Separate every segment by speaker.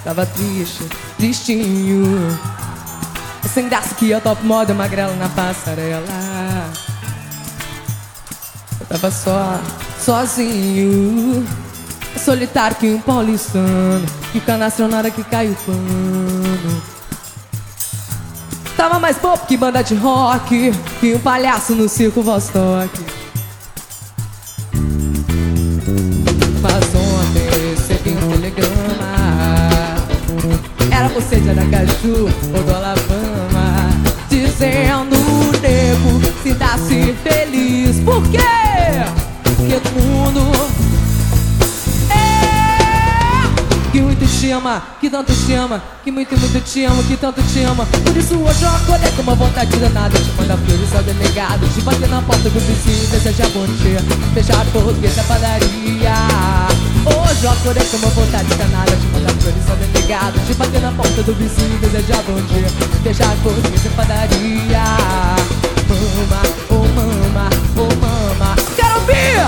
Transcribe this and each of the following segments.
Speaker 1: tava triste, tristinho. Sem graça que eu top moda magrela na passarela. Eu tava sozinho, solitário que um paulistano, que o canastro na hora que caiu o pano. Tava mais bobo que banda de rock, que um palhaço no circo Vostok. Mas ontem eu recebi um telegrama. Era você de Aracaju ou do Alabama, dizendo: nego, sinta-se feliz. Por quê? Porque todo mundo que muito te ama, que tanto te ama, que muito te ama, que tanto te ama. Por isso hoje eu acordei com uma vontade danada de mandar flores ao delegado, de bater na porta do vizinho e desejar bom dia, fechar a portuguesa padaria. Hoje eu acordei com uma vontade danada de mandar flores ao delegado, de bater na porta do vizinho e desejar bom dia, fechar a portuguesa padaria. Mama, oh mama, oh mama. Quero ouvir!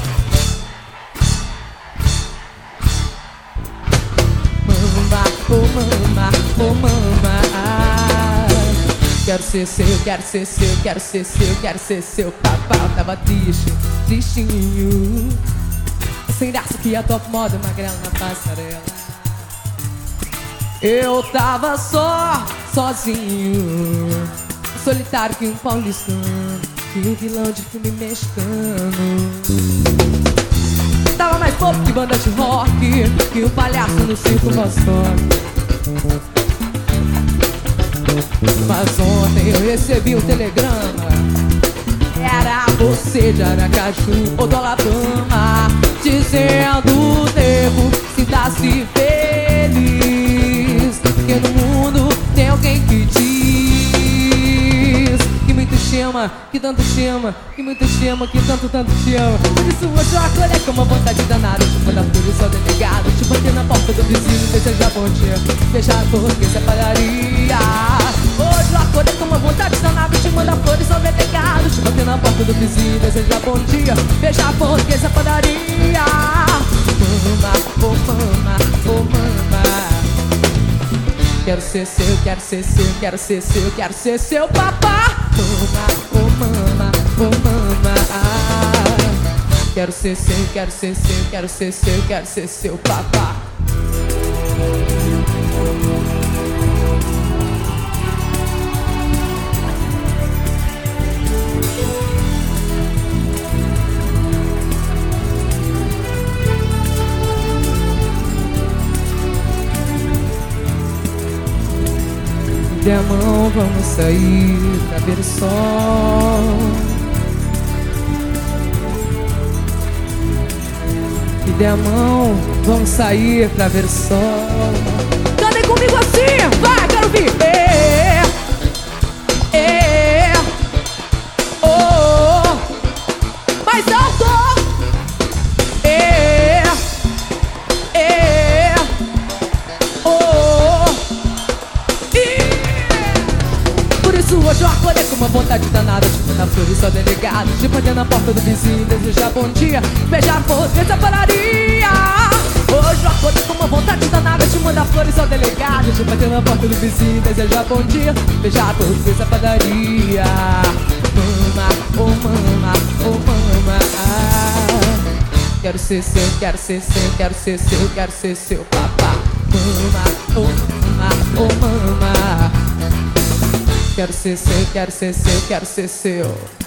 Speaker 1: Oh mama, oh mama. Quero ser seu, quero ser seu, quero ser seu, quero ser seu. Papai tava triste, tristinho. Sem graça que a top moda magrela na passarela. Eu tava sozinho, solitário que um paulistano, que um vilão de filme mexicano. Tava mais bobo que banda de rock, que o palhaço no circo Vostok. Mas ontem eu recebi um telegrama. Era você de Aracaju ou do Alabama, dizendo: nego, sinta-se feliz, porque no mundo tem alguém que diz que muito te ama, que tanto te ama, que muito te ama, que tanto te ama. Por isso hoje eu acordei com uma vontade danada de mandar flores ao delegado, de bater na porta do vizinho, desejar bom dia, fechar a portuguesa padaria. Hoje eu acordei com uma vontade danada de mandar flores ao delegado, de bater na porta do vizinho, desejar bom dia, fechar a portuguesa padaria. Mama, oh mama, oh mama. Quero ser seu, quero ser seu, quero ser seu, quero ser seu papá. Mama, oh mama, oh mama. Quero ser seu, quero ser seu, quero ser seu, quero ser seu papá. Dê a mão, vamos sair pra ver o sol. Me dê a mão, vamos sair pra ver o sol. Cantem comigo assim, vai, quero ouvir. Oh, mais alto. Hoje eu acordei com uma vontade danada de mandar flores ao delegado, de bater na porta do vizinho, desejar bom dia, beijar a portuguesa padaria. Hoje eu acordei com uma vontade danada de mandar flores ao delegado, de bater na porta do vizinho, desejar bom dia, beijar a portuguesa padaria. Mama, oh mama, oh mama. Quero ser seu, quero ser seu, quero ser seu, quero ser seu papá. Mama, oh mama, oh mama. Quero ser seu, quero ser seu, quero ser seu.